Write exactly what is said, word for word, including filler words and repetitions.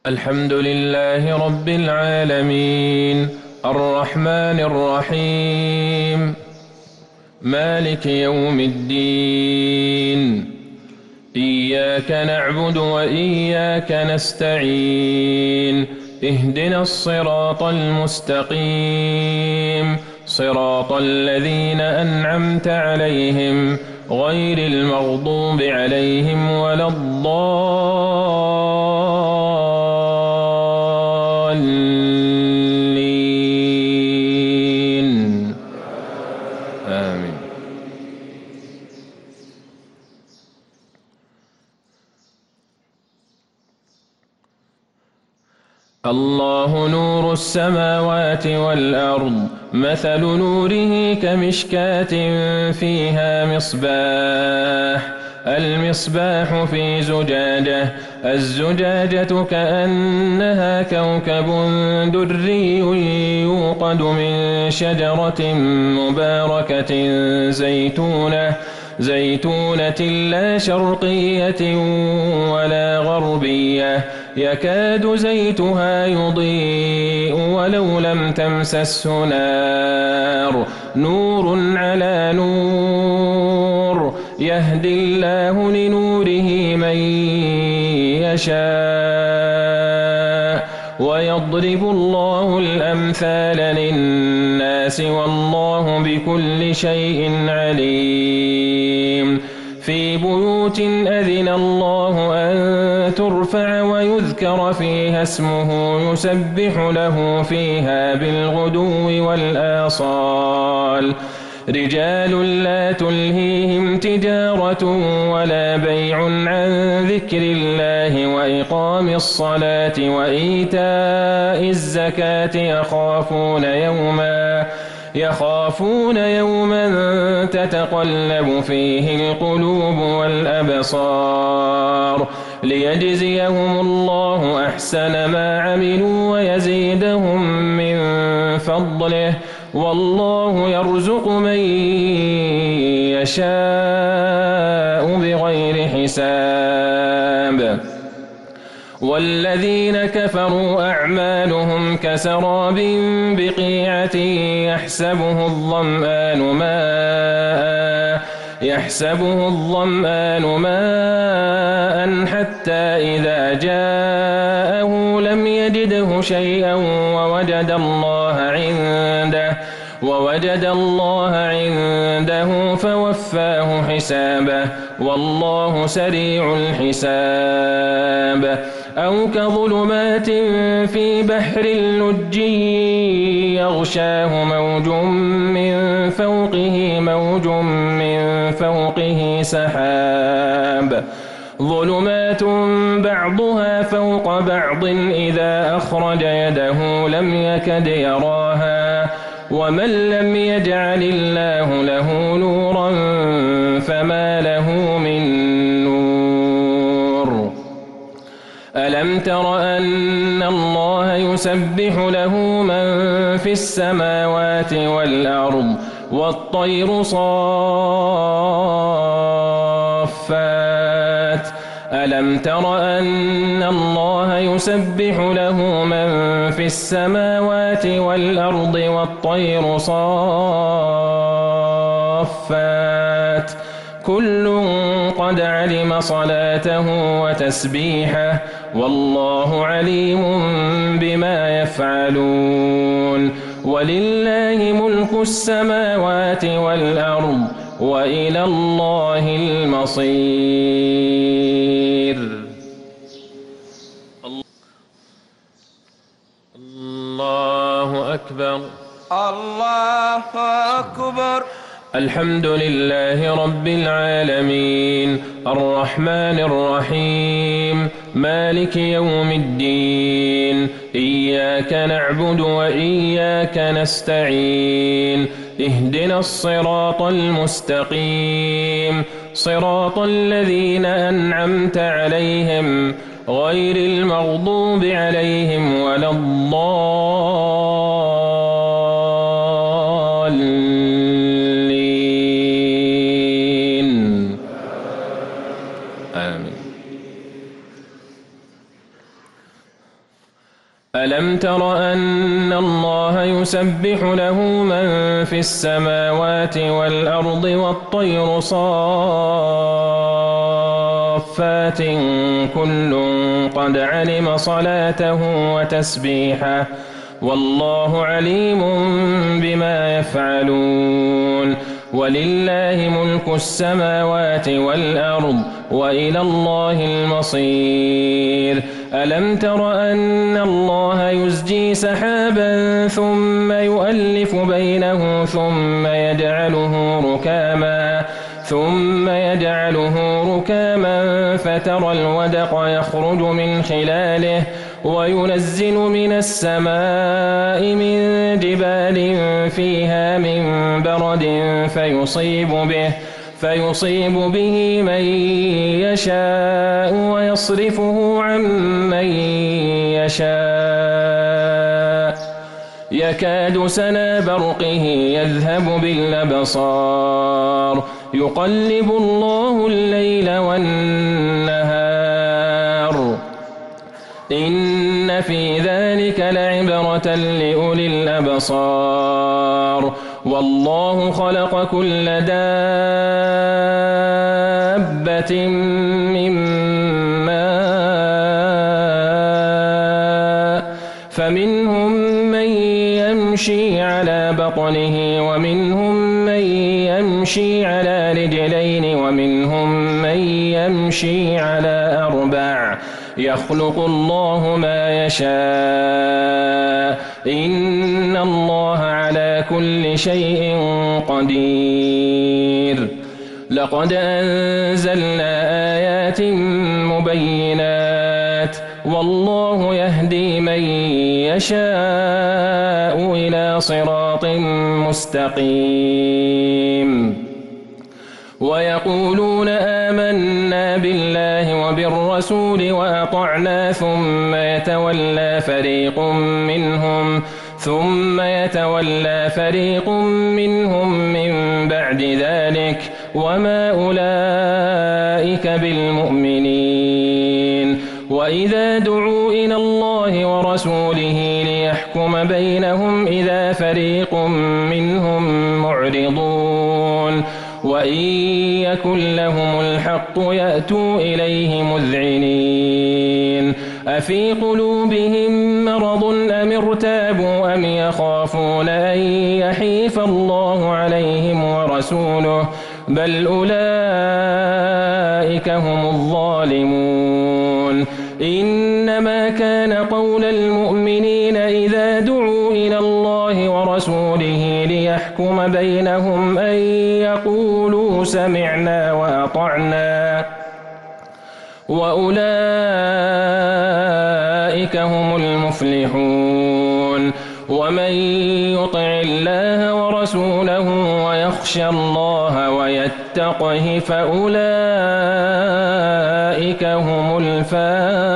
الحمد لله رب العالمين الرحمن الرحيم مالك يوم الدين إياك نعبد وإياك نستعين اهدنا الصراط المستقيم صراط الذين أنعمت عليهم غير المغضوب عليهم ولا الضالين آمين. الله نور السماوات والأرض مثل نوره كمشكاة فيها مصباح المصباح في زجاجة الزجاجة كأنها كوكب دري يوقد من شجرة مباركة زيتونة زيتونة لا شرقية ولا غربية يكاد زيتها يضيء ولو لم تمسسه نار نور على نور يهدي الله لنوره من يشاء ويضرب الله الأمثال للناس والله بكل شيء عليم. في بيوت أذن الله أن ترفع ويذكر فيها اسمه يسبح له فيها بالغدو والآصال رجال لا تلهيهم تجارة ولا بيع عن ذكر الله وإقام الصلاة وإيتاء الزكاة يخافون يوما يخافون يوما تتقلب فيه القلوب والأبصار ليجزيهم الله أحسن ما عملوا ويزيدهم من فضله والله يرزق من يشاء بغير حساب. والذين كفروا أعمالهم كسراب بقيعة يحسبه الظمآن ماء يحسبه الظمآن ماء حتى إذا جاءه لم يجده شيئا ووجد الله عنده ووجد الله عنده فوفاه حسابه والله سريع الحساب. أو كظلمات في بحر لج يغشاه موج من فوقه موج من فوقه سحاب ظلمات بعضها فوق بعض إذا أخرج يده لم يكد يراها ومن لم يجعل الله له نورا فما له من نور. ألم تر أن الله يسبح له من في السماوات والأرض والطير صافات ألم تر أن الله يسبح له من في السماوات والأرض والطير صافات كل قد علم صلاته وتسبيحه والله عليم بما يفعلون. ولله ملك السماوات والأرض وإلى الله المصير. الله أكبر الله أكبر. الحمد لله رب العالمين الرحمن الرحيم مالك يوم الدين إياك نعبد وإياك نستعين اهدنا الصراط المستقيم صراط الذين أنعمت عليهم غير المغضوب عليهم ولا الضالين آمين. ألم تر أن الله يسبح له من في السماوات والأرض والطير صافات كل قد علم صلاته وتسبيحه والله عليم بما يفعلون ولله ملك السماوات والأرض وإلى الله المصير ألم تر أن الله يزجي سحابا ثم يؤلف بينه ثم يجعله ركاما ثم يجعله ركاما فترى الودق يخرج من خلاله وينزل من السماء من جبال فيها من برد فيصيب به فيصيب به من يشاء ويصرفه عن من يشاء يكاد سنا برقه يذهب بالأبصار يقلب الله الليل والنهار إن في ذلك لعبرة لأولي الأبصار والله خلق كل دابة من ماء فمنهم من يمشي على بطنه ومنهم من يمشي على رجلين ومنهم من يمشي على أربع يخلق الله ما يشاء إن الله على كل شيء قدير لقد أنزلنا آيات مبينات والله يهدي من يشاء إلى صراط مستقيم ويقولون آمنا بالله وبالرسول وأطعنا ثم يتولى فريق منهم ثم يتولى فريق منهم من بعد ذلك وما أولئك بالمؤمنين وإذا دعوا إلى الله ورسوله ليحكم بينهم إذا فريق منهم معرضون وإن يكن لهم الحق يأتوا إليه مذعنين أفي قلوبهم مرض أم ارتابوا أم يخافون أن يحيف الله عليهم ورسوله بل أولئك هم الظالمون إنما كان قول المؤمنين إذا دعوا إلى الله ورسوله ليحكم بينهم أن يقولوا سمعنا وأطعنا وأولئك هم المفلحون ومن يطع الله ورسوله ويخشى الله ويتقه فأولئك هم الفائزون